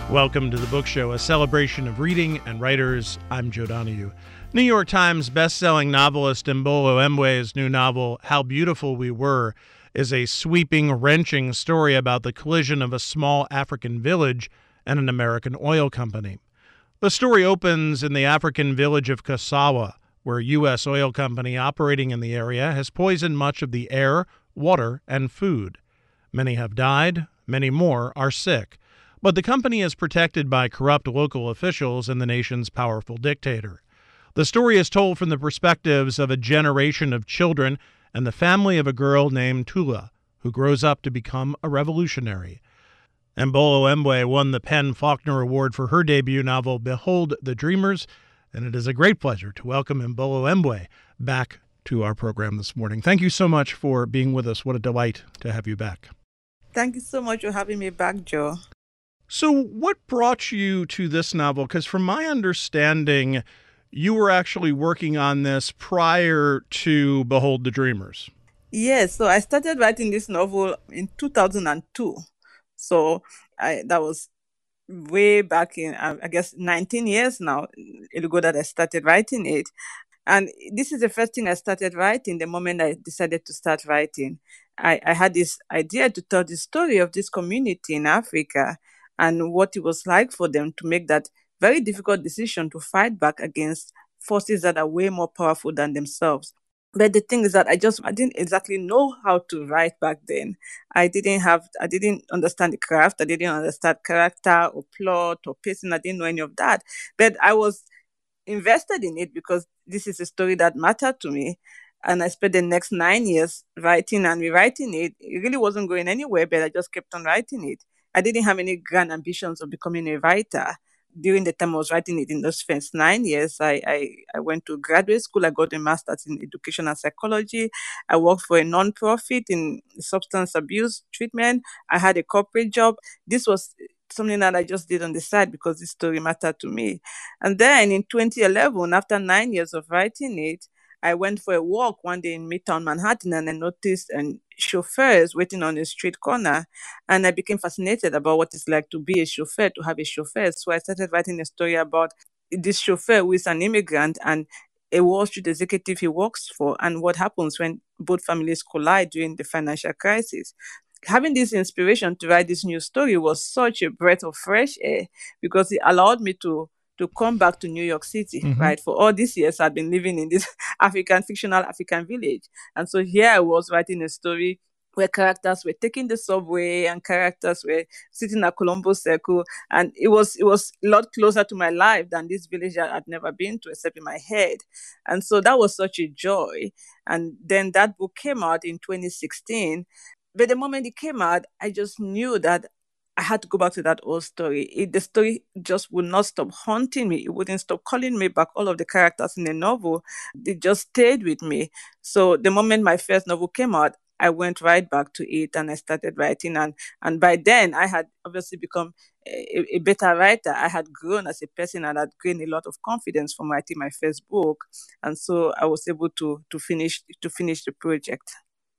Welcome to the Book Show, a celebration of reading and writers. I'm Joe Donahue. New York Times best-selling novelist Mbolo Mbwe's new novel, How Beautiful We Were, is a sweeping, wrenching story about the collision of a small African village and an American oil company. The story opens in the African village of Kasawa, where a U.S. oil company operating in the area has poisoned much of the air, water, and food. Many have died, many more are sick. But the company is protected by corrupt local officials and the nation's powerful dictator. The story is told from the perspectives of a generation of children and the family of a girl named Tula, who grows up to become a revolutionary. Mbolo Mbwe won the PEN Faulkner Award for her debut novel, Behold the Dreamers, and it is a great pleasure to welcome Mbolo Mbwe back to our program this morning. Thank you so much for being with us. What a delight to have you back. Thank you so much for having me back, Joe. So what brought you to this novel? Because from my understanding, you were actually working on this prior to Behold the Dreamers. Yes, so I started writing this novel in 2002. So that was way back in, I guess, 19 years now ago that I started writing it. And this is the first thing I started writing the moment I decided to start writing. I had this idea to tell the story of this community in Africa and what it was like for them to make that very difficult decision to fight back against forces that are way more powerful than themselves. But the thing is that I didn't exactly know how to write back then. I didn't understand the craft. I didn't understand character or plot or pacing. I didn't know any of that. But I was invested in it because this is a story that mattered to me. And I spent the next 9 years writing and rewriting it. It really wasn't going anywhere, but I just kept on writing it. I didn't have any grand ambitions of becoming a writer. During the time I was writing it in those first 9 years, I went to graduate school. I got a master's in education and psychology. I worked for a nonprofit in substance abuse treatment. I had a corporate job. This was something that I just did on the side because this story mattered to me. And then in 2011, after 9 years of writing it, I went for a walk one day in Midtown Manhattan and I noticed chauffeurs waiting on a street corner. And I became fascinated about what it's like to be a chauffeur, to have a chauffeur. So I started writing a story about this chauffeur who is an immigrant and a Wall Street executive he works for and what happens when both families collide during the financial crisis. Having this inspiration to write this new story was such a breath of fresh air because it allowed me to come back to New York City, right? For all these years, I've been living in this fictional African village. And so here I was writing a story where characters were taking the subway and characters were sitting at Colombo Circle. And it was a lot closer to my life than this village I had never been to, except in my head. And so that was such a joy. And then that book came out in 2016. But the moment it came out, I just knew that I had to go back to that old story. The story just would not stop haunting me. It wouldn't stop calling me back. All of the characters in the novel, they just stayed with me. So the moment my first novel came out, I went right back to it and I started writing. And by then, I had obviously become a better writer. I had grown as a person and had gained a lot of confidence from writing my first book. And so I was able to finish the project.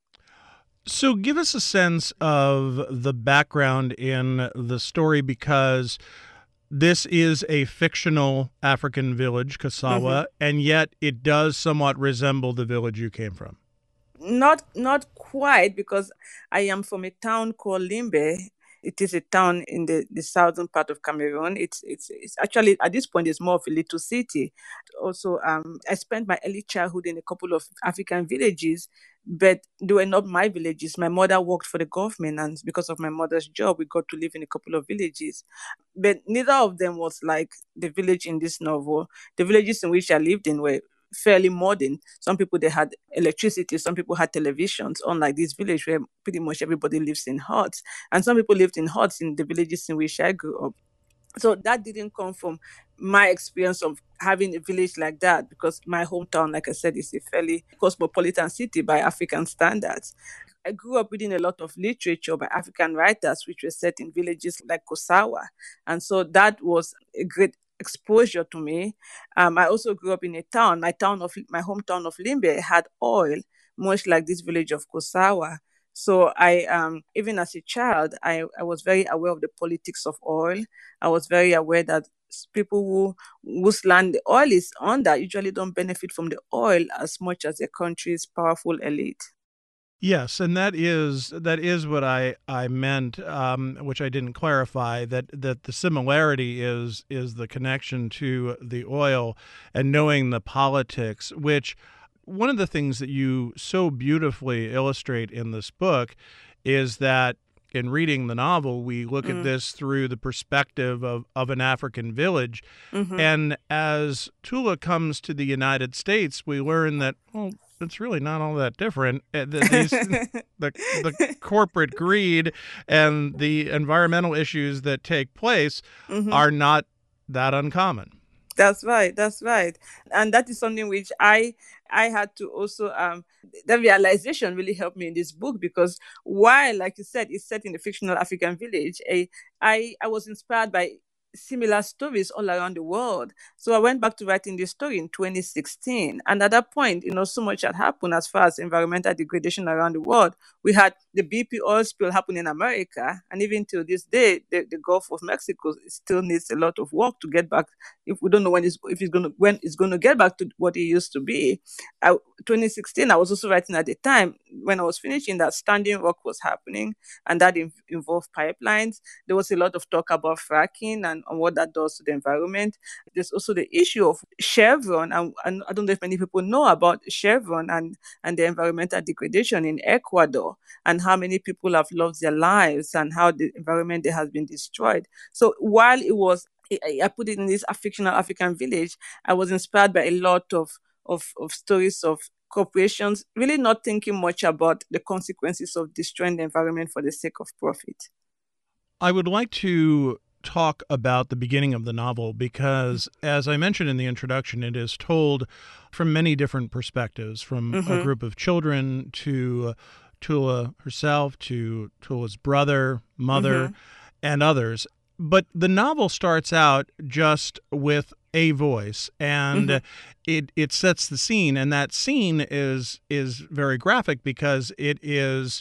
So give us a sense of the background in the story, because this is a fictional African village, Kasawa, and yet it does somewhat resemble the village you came from. Not quite, because I am from a town called Limbe. It is a town in the southern part of Cameroon. It's actually, at this point, it's more of a little city. Also, I spent my early childhood in a couple of African villages, but they were not my villages. My mother worked for the government, and because of my mother's job, we got to live in a couple of villages. But neither of them was like the village in this novel. The villages in which I lived in were fairly modern. Some people, they had electricity, some people had televisions, unlike this village where pretty much everybody lives in huts. And some people lived in huts in the villages in which I grew up. So that didn't come from my experience of having a village like that, because my hometown, like I said, is a fairly cosmopolitan city by African standards. I grew up reading a lot of literature by African writers, which were set in villages like Kosawa. And so that was a great exposure to me. I also grew up in a town. My hometown of Limbe had oil, much like this village of Kosawa. So I even as a child, I was very aware of the politics of oil. I was very aware that people whose land the oil is under usually don't benefit from the oil as much as the country's powerful elite. Yes, and that is what I meant, which I didn't clarify. That the similarity is the connection to the oil and knowing the politics. Which one of the things that you so beautifully illustrate in this book is that in reading the novel, we look at Mm, this through the perspective of an African village. mm-hmm. And as Tula comes to the United States, we learn that, well, it's really not all that different. These the corporate greed and the environmental issues that take place hmm are not that uncommon. That's right. That's right. And that is something which I had to also the realization really helped me in this book because while, like you said, it's set in a fictional African village, I was inspired by similar stories all around the world. So I went back to writing this story in 2016. And at that point, so much had happened as far as environmental degradation around the world. We had the BP oil spill happen in America. And even till this day, the Gulf of Mexico still needs a lot of work to get back. If we don't know when it's going to get back to what it used to be. 2016, I was also writing at the time when I was finishing that Standing Rock was happening, and that involved pipelines. There was a lot of talk about fracking and what that does to the environment. There's also the issue of Chevron, and I don't know if many people know about Chevron and the environmental degradation in Ecuador, and how many people have lost their lives and how the environment there has been destroyed. So while it was I put it in this fictional African village, I was inspired by a lot of stories of corporations really not thinking much about the consequences of destroying the environment for the sake of profit. I would like to talk about the beginning of the novel because, as I mentioned in the introduction, it is told from many different perspectives, from a Mm-hmm. group of children to Tula herself, to Tula's brother, mother, Mm-hmm. and others. But the novel starts out just with a voice, Mm-hmm. and it sets the scene, and that scene is very graphic because it is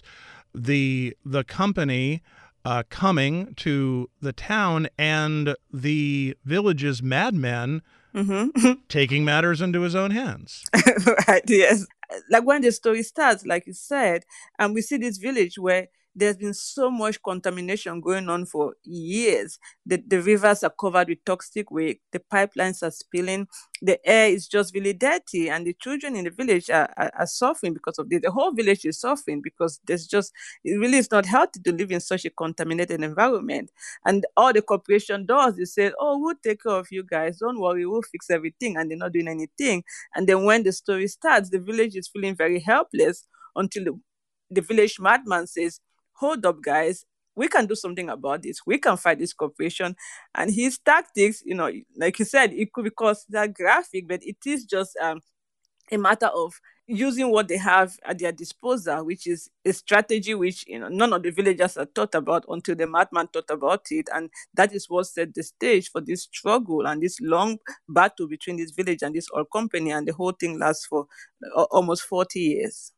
the company coming to the town and the village's madman Mm-hmm. taking matters into his own hands. Right, yes. Like when the story starts, like you said, and we see this village where there's been so much contamination going on for years. The rivers are covered with toxic waste, the pipelines are spilling, the air is just really dirty, and the children in the village are suffering because of this. The whole village is suffering because it really is not healthy to live in such a contaminated environment. And all the corporation does is say, oh, we'll take care of you guys, don't worry, we'll fix everything, and they're not doing anything. And then when the story starts, the village is feeling very helpless until the village madman says, hold up, guys. We can do something about this. We can fight this corporation. And his tactics, like you said, it could be considered graphic, but it is just a matter of using what they have at their disposal, which is a strategy which none of the villagers had thought about until the madman thought about it, and that is what set the stage for this struggle and this long battle between this village and this oil company, and the whole thing lasts for almost 40 years.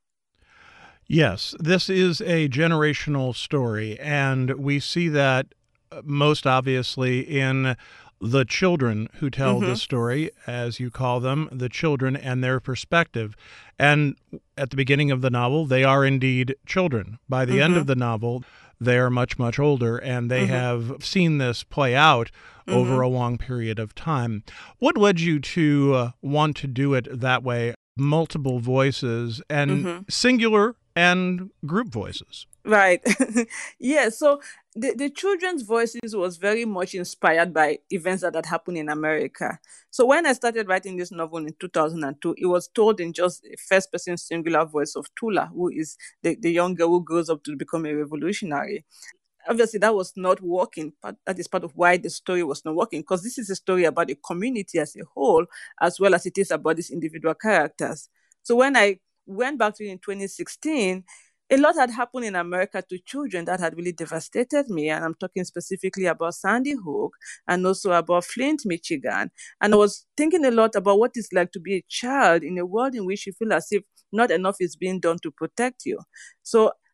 Yes, this is a generational story, and we see that most obviously in the children who tell the Mm-hmm. story, as you call them, the children and their perspective. And at the beginning of the novel, they are indeed children. By the end Mm-hmm. of the novel, they are much, much older, and they Mm-hmm. have seen this play out over Mm-hmm. a long period of time. What led you to want to do it that way? Multiple voices and Mm-hmm. singular and group voices. Right. Yeah. So the children's voices was very much inspired by events that had happened in America. So when I started writing this novel in 2002, it was told in just a first person singular voice of Tula, who is the young girl who grows up to become a revolutionary. Obviously, that was not working. But that is part of why the story was not working, because this is a story about the community as a whole, as well as it is about these individual characters. So when I went back to it in 2016, a lot had happened in America to children that had really devastated me. And I'm talking specifically about Sandy Hook and also about Flint, Michigan. And I was thinking a lot about what it's like to be a child in a world in which you feel as if not enough is being done to protect you. So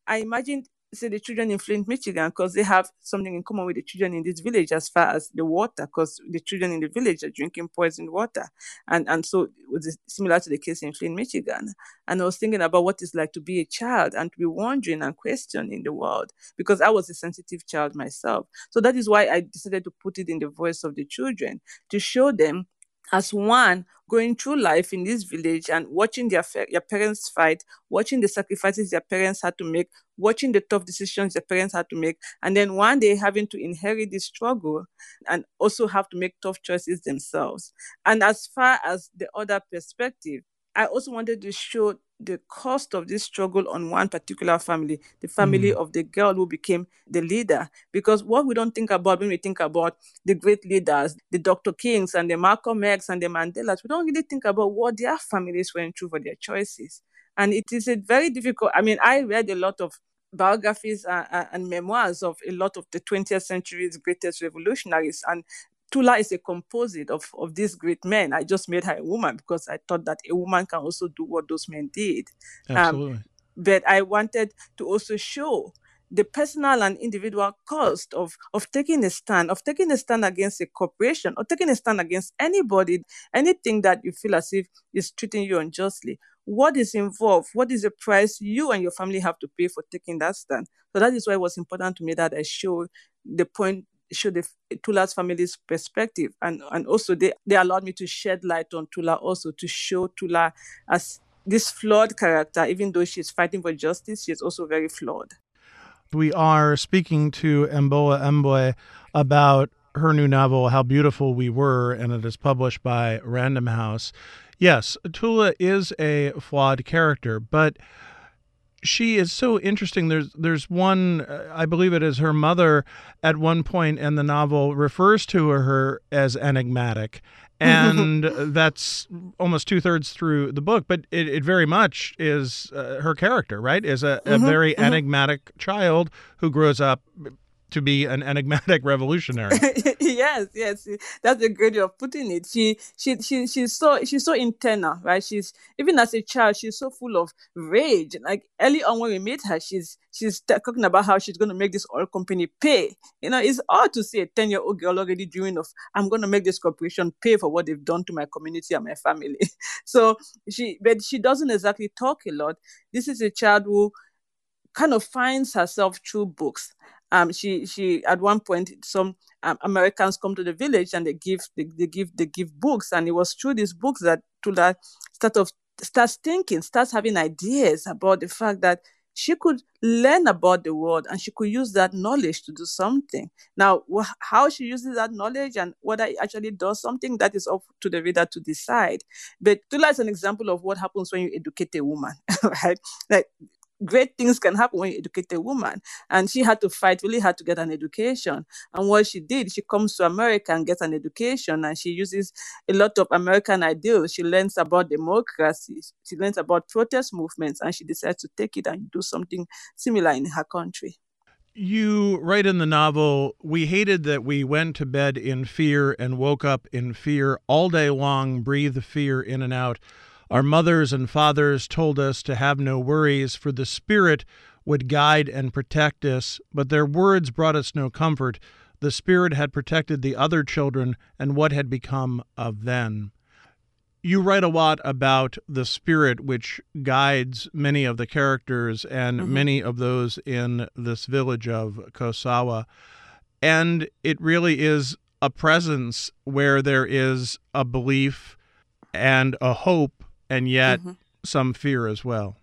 I imagined, say, the children in Flint, Michigan, because they have something in common with the children in this village as far as the water, because the children in the village are drinking poisoned water. And so it was similar to the case in Flint, Michigan. And I was thinking about what it's like to be a child and to be wondering and questioning the world, because I was a sensitive child myself. So that is why I decided to put it in the voice of the children, to show them as one going through life in this village and watching their parents fight, watching the sacrifices their parents had to make, watching the tough decisions their parents had to make, and then one day having to inherit this struggle and also have to make tough choices themselves. And as far as the other perspective, I also wanted to show the cost of this struggle on one particular family, the family of the girl who became the leader. Because what we don't think about when we think about the great leaders, the Dr. Kings and the Malcolm X and the Mandelas, we don't really think about what their families went through for their choices. And it is a very difficult, I mean, I read a lot of biographies and memoirs of a lot of the 20th century's greatest revolutionaries. And Tula is a composite of these great men. I just made her a woman because I thought that a woman can also do what those men did. Absolutely. But I wanted to also show the personal and individual cost of taking a stand against a corporation, or taking a stand against anybody, anything that you feel as if is treating you unjustly. What is involved? What is the price you and your family have to pay for taking that stand? So that is why it was important to me that I show the point, show the Tula's family's perspective, and also they allowed me to shed light on Tula, also to show Tula as this flawed character. Even though she's fighting for justice, she's also very flawed. We are speaking to Mbola Mbwe about her new novel, How Beautiful We Were, and it is published by Random House. Yes, Tula is a flawed character, but she is so interesting. There's one, I believe it is her mother, at one point in the novel refers to her as enigmatic. And that's almost 2/3 through the book, but it very much is her character, right? Is a very enigmatic child who grows up to be an enigmatic revolutionary. Yes, that's a great way of putting it. She's so internal, right? She's, even as a child, she's so full of rage. Like early on when we meet her, she's talking about how she's going to make this oil company pay. You know, it's odd to see a 10-year-old girl already dreaming of, I'm going to make this corporation pay for what they've done to my community and my family. So but she doesn't exactly talk a lot. This is a child who kind of finds herself through books. She at one point, some Americans come to the village and they give books, and it was through these books that Tula starts having ideas about the fact that she could learn about the world and she could use that knowledge to do something. Now, how she uses that knowledge and whether it actually does something, that is up to the reader to decide. But Tula is an example of what happens when you educate a woman, right? Like, great things can happen when you educate a woman. And she had to fight really hard to get an education. And what she did, she comes to America and gets an education, and she uses a lot of American ideals. She learns about democracy, she learns about protest movements, and she decides to take it and do something similar in her country. You write in the novel, we hated that we went to bed in fear and woke up in fear all day long, breathed fear in and out. Our mothers and fathers told us to have no worries, for the Spirit would guide and protect us, but their words brought us no comfort. The Spirit had protected the other children, and what had become of them? You write a lot about the Spirit which guides many of the characters and many of those in this village of Kosawa. And it really is a presence where there is a belief and a hope, and yet some fear as well.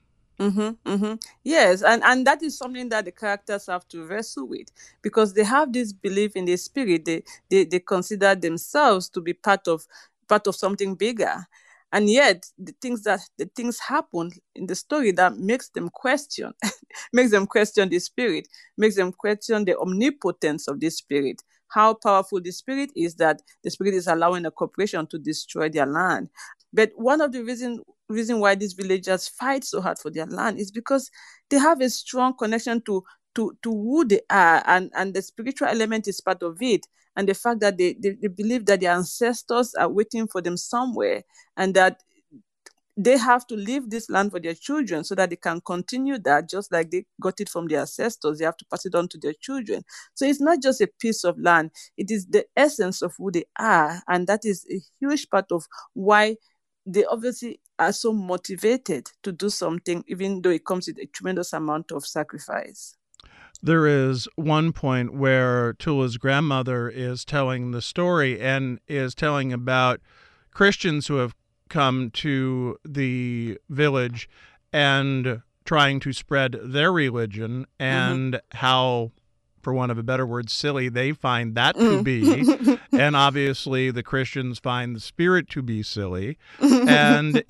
Yes, and that is something that the characters have to wrestle with, because they have this belief in the Spirit. They consider themselves to be part of something bigger, and yet the things happen in the story that makes them question the Spirit, makes them question the omnipotence of the Spirit, how powerful the Spirit is, that the Spirit is allowing a corporation to destroy their land. But one of the reason why these villagers fight so hard for their land is because they have a strong connection to who they are, and the spiritual element is part of it, and the fact that they believe that their ancestors are waiting for them somewhere, and that they have to leave this land for their children so that they can continue that, just like they got it from their ancestors. They have to pass it on to their children. So it's not just a piece of land, it is the essence of who they are. And that is a huge part of why they obviously are so motivated to do something, even though it comes with a tremendous amount of sacrifice. There is one point where Tula's grandmother is telling the story and is telling about Christians who have come to the village and trying to spread their religion, and how, for want of a better word, silly they find that to be. And obviously the Christians find the spirit to be silly. And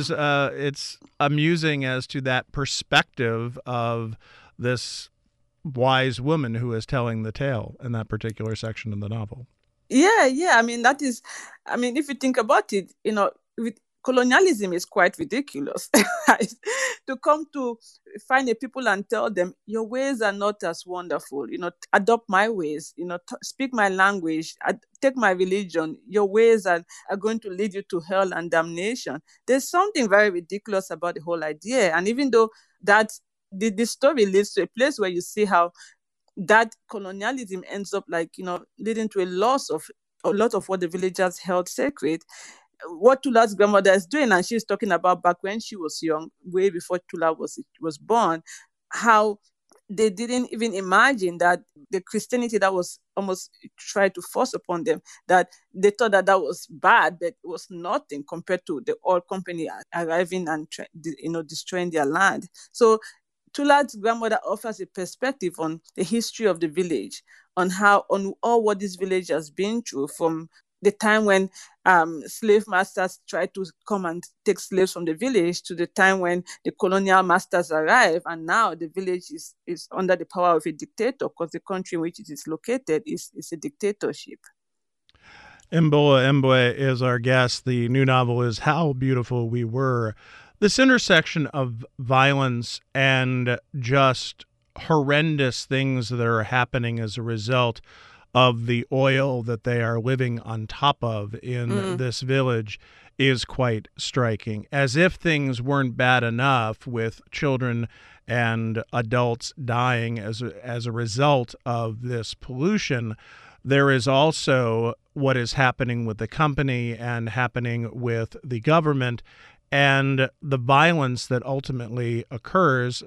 it's amusing as to that perspective of this wise woman who is telling the tale in that particular section of the novel. Yeah. I mean, if you think about it, with colonialism is quite ridiculous. To come to find a people and tell them your ways are not as wonderful, adopt my ways, speak my language, take my religion, your ways are going to lead you to hell and damnation. There's something very ridiculous about the whole idea. And even though that the story leads to a place where you see how that colonialism ends up leading to a loss of a lot of what the villagers held sacred. What Tula's grandmother is doing, and she's talking about back when she was young, way before Tula was born, how they didn't even imagine that the Christianity that was almost tried to force upon them, that they thought that was bad, but it was nothing compared to the oil company arriving and destroying their land. So Tula's grandmother offers a perspective on the history of the village, on all what this village has been through, from the time when slave masters tried to come and take slaves from the village to the time when the colonial masters arrived, and now the village is under the power of a dictator, because the country in which it is located is a dictatorship. Mbola Embwe is our guest. The new novel is How Beautiful We Were. This intersection of violence and just horrendous things that are happening as a result of the oil that they are living on top of in this village is quite striking. As if things weren't bad enough with children and adults dying as a result of this pollution, there is also what is happening with the company and happening with the government, and the violence that ultimately occurs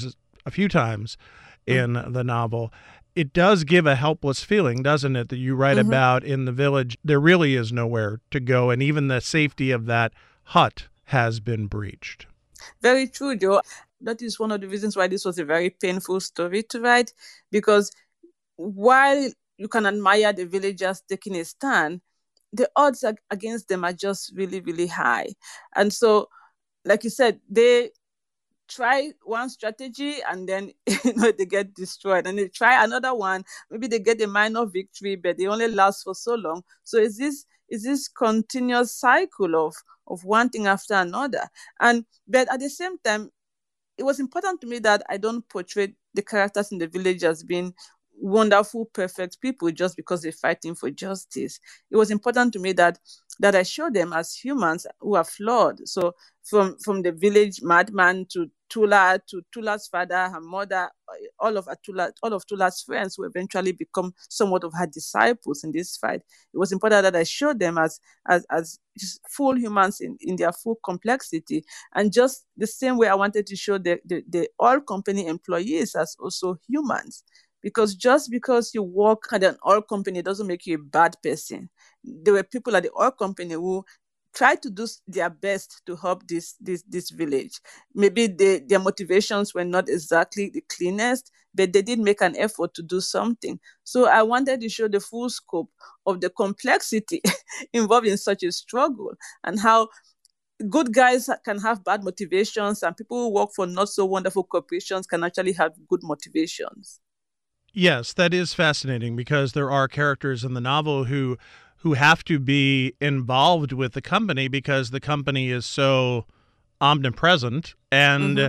a few times in the novel. It does give a helpless feeling, doesn't it, that you write about in the village. There really is nowhere to go, and even the safety of that hut has been breached. Very true, Joe. That is one of the reasons why this was a very painful story to write, because while you can admire the villagers taking a stand, the odds against them are just really, really high. And so, like you said, they try one strategy and then they get destroyed, and they try another one, maybe they get a minor victory, but they only last for so long. So is this continuous cycle of one thing after another. But at the same time, it was important to me that I don't portray the characters in the village as being wonderful, perfect people just because they're fighting for justice. It was important to me that I show them as humans who are flawed. So from the village madman to Tula, to Tula's father, her mother, all of Tula's friends who eventually become somewhat of her disciples in this fight. It was important that I show them as just full humans in their full complexity. And just the same way I wanted to show the oil company employees as also humans. Because just because you work at an oil company doesn't make you a bad person. There were people at the oil company who tried to do their best to help this village. Maybe their motivations were not exactly the cleanest, but they did make an effort to do something. So I wanted to show the full scope of the complexity involved in such a struggle, and how good guys can have bad motivations, and people who work for not so wonderful corporations can actually have good motivations. Yes, that is fascinating, because there are characters in the novel who have to be involved with the company because the company is so omnipresent, and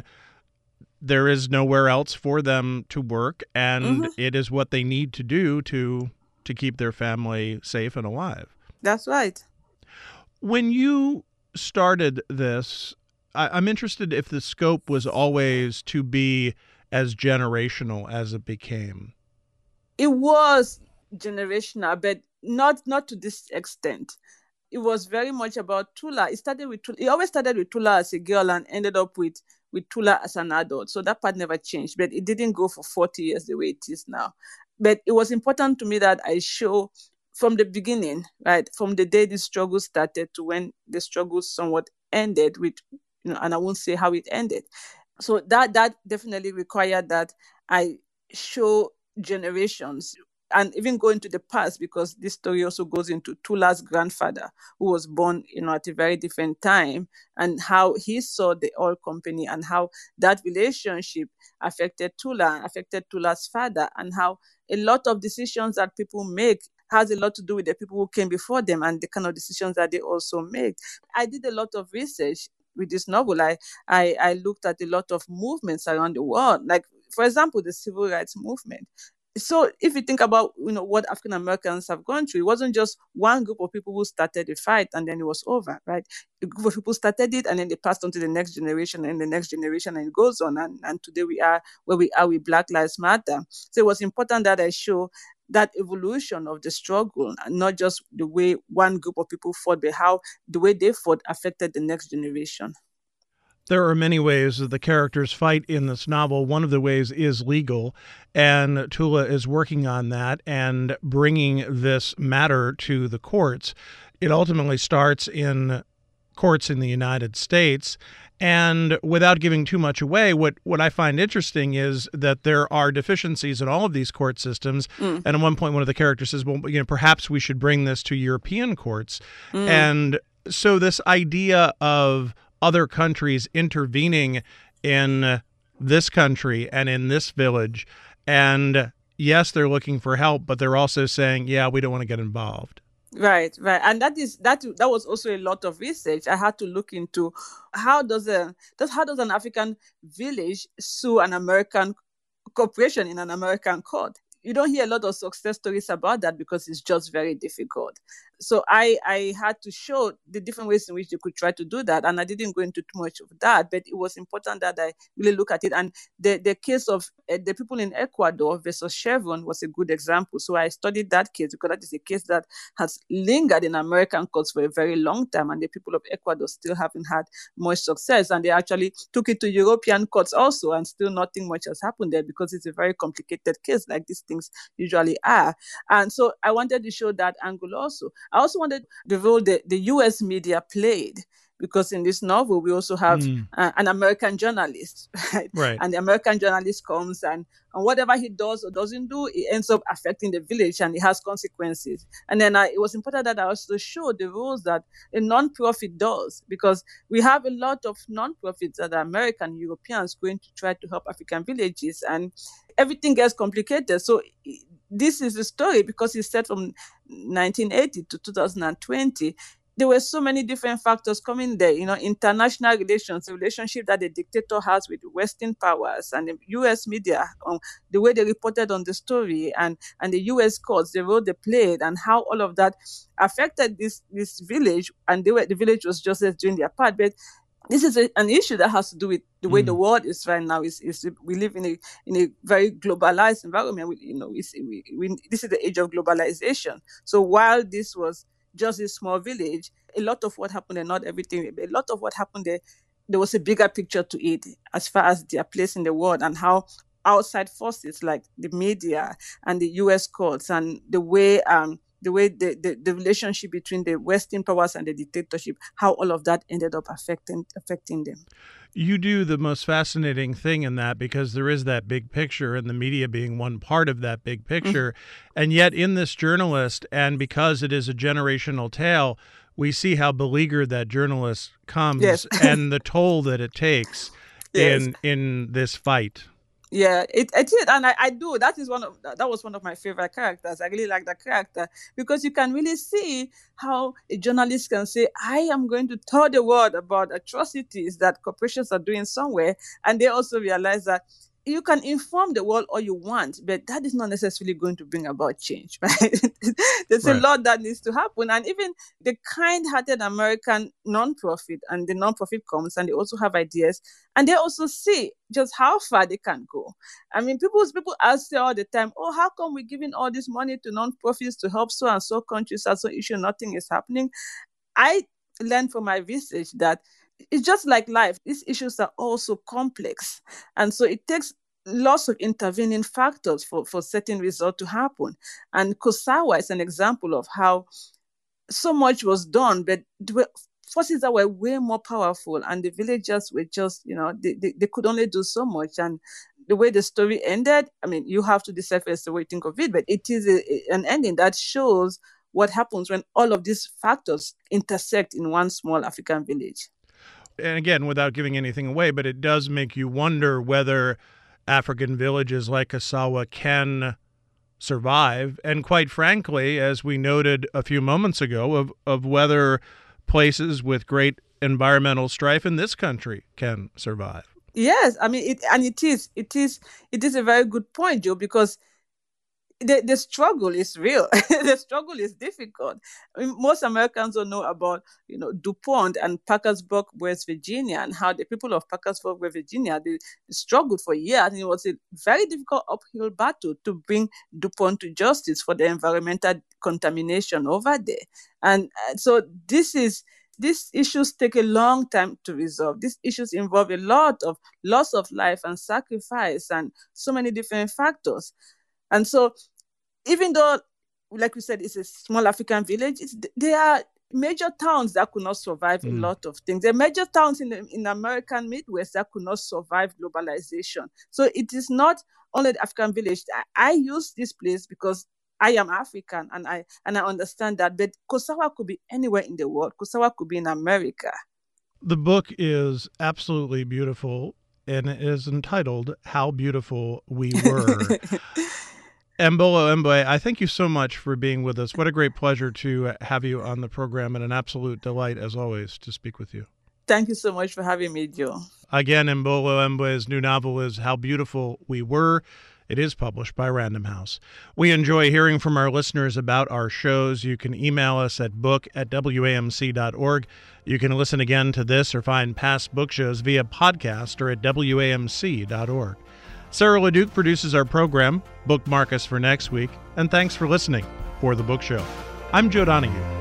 there is nowhere else for them to work, and it is what they need to do to keep their family safe and alive. That's right. When you started this, I'm interested if the scope was always to be as generational as it became. It was generational, but not to this extent. It was very much about Tula. It started with Tula. It always started with Tula as a girl and ended up with Tula as an adult. So that part never changed, but it didn't go for 40 years the way it is now. But it was important to me that I show from the beginning, right, from the day the struggle started to when the struggle somewhat ended with, and I won't say how it ended. So that definitely required that I show generations and even go into the past, because this story also goes into Tula's grandfather, who was born, at a very different time, and how he saw the oil company and how that relationship affected Tula's father, and how a lot of decisions that people make has a lot to do with the people who came before them and the kind of decisions that they also make. I did a lot of research with this novel. I looked at a lot of movements around the world, like, for example, the civil rights movement. So if you think about what African Americans have gone through, it wasn't just one group of people who started the fight and then it was over, right? A group of people started it and then they passed on to the next generation and the next generation, and it goes on. And today we are where we are with Black Lives Matter. So it was important that I show that evolution of the struggle, and not just the way one group of people fought, but how the way they fought affected the next generation. There are many ways that the characters fight in this novel. One of the ways is legal, and Tula is working on that and bringing this matter to the courts. It ultimately starts in courts in the United States. And without giving too much away, what I find interesting is that there are deficiencies in all of these court systems. And at one point, one of the characters says, well, perhaps we should bring this to European courts. And so this idea of other countries intervening in this country and in this village, and yes, they're looking for help, but they're also saying, yeah, we don't want to get involved. Right. And that was also a lot of research. I had to look into how does an African village sue an American corporation in an American court. You don't hear a lot of success stories about that because it's just very difficult. So I had to show the different ways in which they could try to do that. And I didn't go into too much of that, but it was important that I really look at it. And the case of the people in Ecuador versus Chevron was a good example. So I studied that case because that is a case that has lingered in American courts for a very long time. And the people of Ecuador still haven't had much success. And they actually took it to European courts also, and still nothing much has happened there because it's a very complicated case, like these things usually are. And so I wanted to show that angle also. I also wanted the role the US media played, because in this novel we also have an American journalist, right? Right. And the American journalist comes and whatever he does or doesn't do, it ends up affecting the village and it has consequences. And then it was important that I also show the roles that a non-profit does, because we have a lot of non-profits that are American Europeans going to try to help African villages, and everything gets complicated. So this is the story because it's set from 1980 to 2020. There were so many different factors coming there, international relations, the relationship that the dictator has with Western powers and the US media, the way they reported on the story, and the US courts, the role they played, and how all of that affected this village. And the village was just doing their part. But this is an issue that has to do with the way the world is right now. We live in a very globalized environment. This is the age of globalization. So while this was just a small village, a lot of what happened there, not everything, but a lot of what happened there was a bigger picture to it as far as their place in the world, and how outside forces like the media and the US courts, and the way the relationship between the Western powers and the dictatorship, how all of that ended up affecting them. You do the most fascinating thing in that, because there is that big picture and the media being one part of that big picture. And yet in this journalist, and because it is a generational tale, we see how beleaguered that journalist comes. Yes. And the toll that it takes Yes. in this fight. Yeah, it did, and I do. That was one of my favorite characters. I really like that character because you can really see how a journalist can say, "I am going to tell the world about atrocities that corporations are doing somewhere," and they also realize that you can inform the world all you want, but that is not necessarily going to bring about change, right? There's a Right. lot that needs to happen. And even the kind-hearted American nonprofit, and the nonprofit comes and they also have ideas, and they also see just how far they can go. I mean, people ask all the time, oh, how come we're giving all this money to nonprofits to help so and so countries and so issue, nothing is happening? I learned from my research that it's just like life. These issues are also complex. And so it takes lots of intervening factors for certain results to happen. And Kusawa is an example of how so much was done, but there were forces that were way more powerful, and the villagers were just, they could only do so much. And the way the story ended, I mean, you have to decide first the way you think of it, but it is an ending that shows what happens when all of these factors intersect in one small African village. And again, without giving anything away, but it does make you wonder whether African villages like Kusawa can survive. And quite frankly, as we noted a few moments ago, of whether places with great environmental strife in this country can survive. Yes, I mean, it is a very good point, Joe, because the struggle is real. The struggle is difficult. I mean, most Americans don't know about, DuPont and Parkersburg, West Virginia, and how the people of Parkersburg, West Virginia, they struggled for years. And it was a very difficult uphill battle to bring DuPont to justice for the environmental contamination over there. And so these issues take a long time to resolve. These issues involve a lot of loss of life and sacrifice and so many different factors. And so, even though, like we said, it's a small African village, there are major towns that could not survive a lot of things. There are major towns in the American Midwest that could not survive globalization. So it is not only the African village. I use this place because I am African and I understand that. But Kusawa could be anywhere in the world. Kusawa could be in America. The book is absolutely beautiful, and it is entitled How Beautiful We Were. Mbolo Mbue, I thank you so much for being with us. What a great pleasure to have you on the program, and an absolute delight, as always, to speak with you. Thank you so much for having me, Joe. Again, Mbolo Mbue's new novel is How Beautiful We Were. It is published by Random House. We enjoy hearing from our listeners about our shows. You can email us at book@wamc.org. You can listen again to this or find past book shows via podcast or at wamc.org. Sarah LeDuc produces our program. Bookmark us for next week. And thanks for listening for The Book Show. I'm Joe Donahue.